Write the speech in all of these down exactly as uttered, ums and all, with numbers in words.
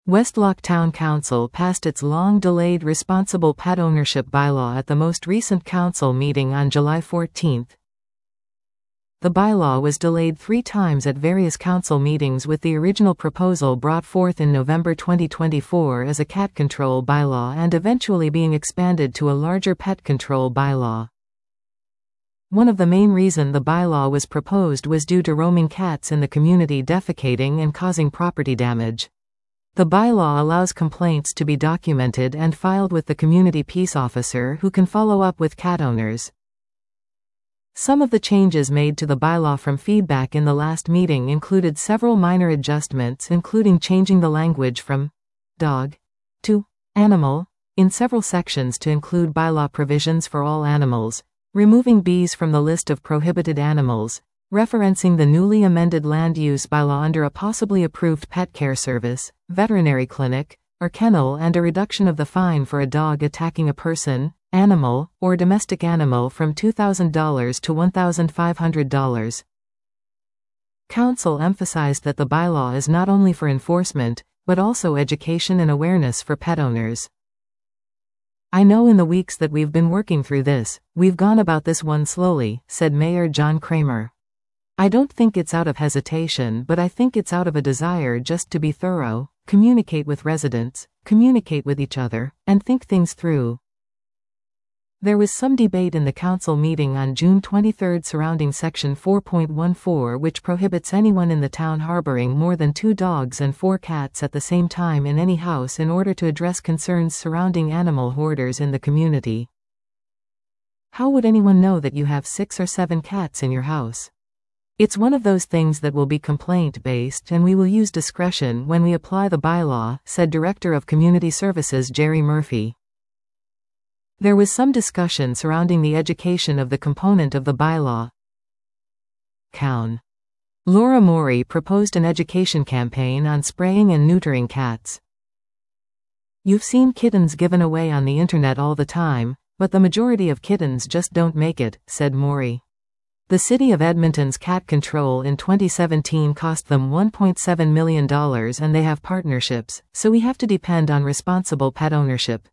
Westlock Town Council passed its long-delayed responsible pet ownership bylaw at the most recent council meeting on July fourteenth. The bylaw was delayed three times at various council meetings, with the original proposal brought forth in November twenty twenty-four as a cat control bylaw and eventually being expanded to a larger pet control bylaw. One of the main reasons the bylaw was proposed was due to roaming cats in the community defecating and causing property damage. The bylaw allows complaints to be documented and filed with the community peace officer, who can follow up with cat owners. Some of the changes made to the bylaw from feedback in the last meeting included several minor adjustments, including changing the language from dog to animal in several sections to include bylaw provisions for all animals, removing bees from the list of prohibited animals, referencing the newly amended land use bylaw under a possibly approved pet care service, veterinary clinic, or kennel, and a reduction of the fine for a dog attacking a person, animal, or domestic animal from two thousand dollars to one thousand five hundred dollars. Council emphasized that the bylaw is not only for enforcement, but also education and awareness for pet owners. "I know in the weeks that we've been working through this, we've gone about this one slowly," said Mayor John Kramer. "I don't think it's out of hesitation, but I think it's out of a desire just to be thorough, communicate with residents, communicate with each other, and think things through." There was some debate in the council meeting on June twenty-third surrounding Section four point one four, which prohibits anyone in the town harboring more than two dogs and four cats at the same time in any house, in order to address concerns surrounding animal hoarders in the community. How would anyone know that you have six or seven cats in your house? It's one of those things that will be complaint-based, and we will use discretion when we apply the bylaw, said Director of Community Services Jerry Murphy. There was some discussion surrounding the education of the component of the bylaw. Cown. Laura Morey proposed an education campaign on spraying and neutering cats. "You've seen kittens given away on the internet all the time, but the majority of kittens just don't make it," said Morey. The City of Edmonton's cat control in twenty seventeen cost them one point seven million dollars, and they have partnerships, so we have to depend on responsible pet ownership.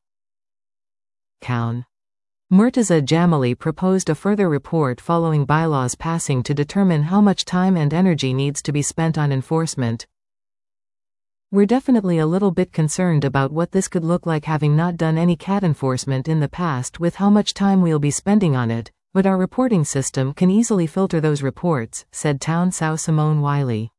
Cown. Murtaza Jamali proposed a further report following bylaws passing to determine how much time and energy needs to be spent on enforcement. "We're definitely a little bit concerned about what this could look like, having not done any cat enforcement in the past, with how much time we'll be spending on it, but our reporting system can easily filter those reports," said Town Sow Simone Wiley.